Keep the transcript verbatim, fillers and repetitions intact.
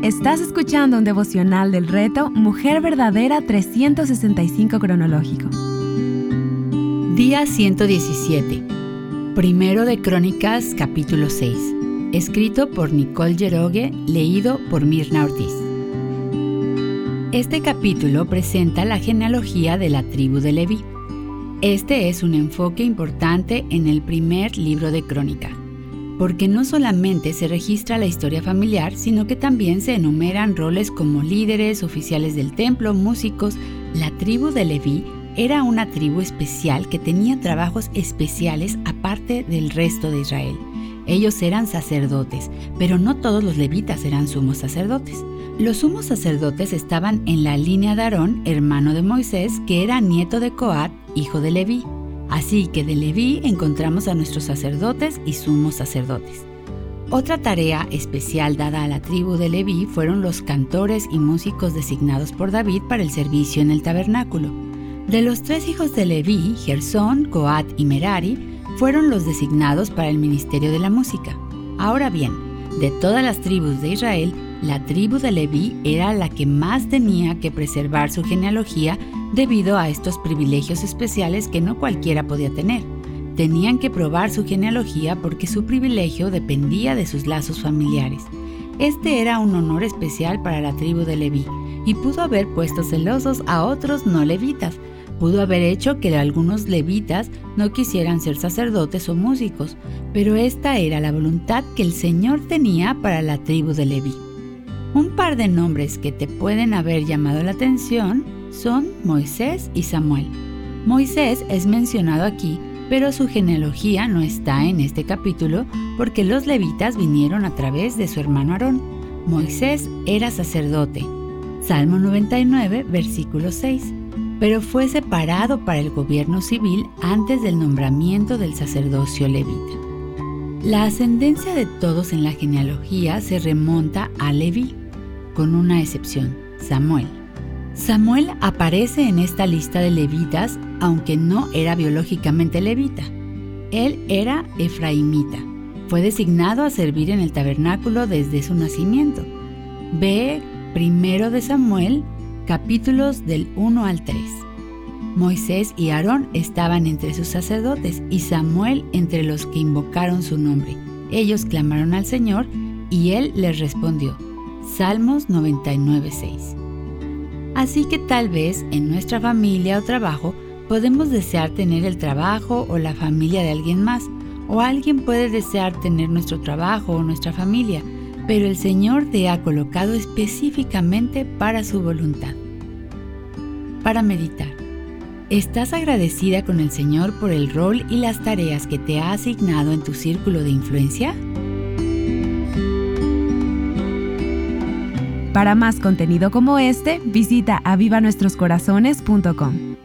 Estás escuchando un devocional del reto Mujer Verdadera trescientos sesenta y cinco cronológico. Día ciento diecisiete. Primero de Crónicas, capítulo seis. Escrito por Nicole Yerogue, leído por Mirna Ortiz. Este capítulo presenta la genealogía de la tribu de Leví. Este es un enfoque importante en el primer libro de Crónicas, porque no solamente se registra la historia familiar, sino que también se enumeran roles como líderes, oficiales del templo, músicos. La tribu de Leví era una tribu especial que tenía trabajos especiales aparte del resto de Israel. Ellos eran sacerdotes, pero no todos los levitas eran sumos sacerdotes. Los sumos sacerdotes estaban en la línea de Aarón, hermano de Moisés, que era nieto de Coat, hijo de Leví. Así que de Leví encontramos a nuestros sacerdotes y sumos sacerdotes. Otra tarea especial dada a la tribu de Leví fueron los cantores y músicos designados por David para el servicio en el tabernáculo. De los tres hijos de Leví, Gersón, Coat y Merari, fueron los designados para el ministerio de la música. Ahora bien, de todas las tribus de Israel, la tribu de Leví era la que más tenía que preservar su genealogía debido a estos privilegios especiales que no cualquiera podía tener. Tenían que probar su genealogía porque su privilegio dependía de sus lazos familiares. Este era un honor especial para la tribu de Leví y pudo haber puesto celosos a otros no levitas. Pudo haber hecho que algunos levitas no quisieran ser sacerdotes o músicos, pero esta era la voluntad que el Señor tenía para la tribu de Leví. Un par de nombres que te pueden haber llamado la atención son Moisés y Samuel. Moisés es mencionado aquí, pero su genealogía no está en este capítulo porque los levitas vinieron a través de su hermano Aarón. Moisés era sacerdote. Salmo noventa y nueve, versículo seis. Pero fue separado para el gobierno civil antes del nombramiento del sacerdocio levita. La ascendencia de todos en la genealogía se remonta a Leví, con una excepción, Samuel. Samuel aparece en esta lista de levitas, aunque no era biológicamente levita. Él era efraimita. Fue designado a servir en el tabernáculo desde su nacimiento. Ve Primero de Samuel, capítulos del uno al tres. Moisés y Aarón estaban entre sus sacerdotes y Samuel entre los que invocaron su nombre. Ellos clamaron al Señor y Él les respondió. Salmos noventa y nueve, seis. Así que tal vez en nuestra familia o trabajo podemos desear tener el trabajo o la familia de alguien más, o alguien puede desear tener nuestro trabajo o nuestra familia, pero el Señor te ha colocado específicamente para su voluntad. Para meditar, ¿estás agradecida con el Señor por el rol y las tareas que te ha asignado en tu círculo de influencia? Para más contenido como este, visita aviva nuestros corazones punto com.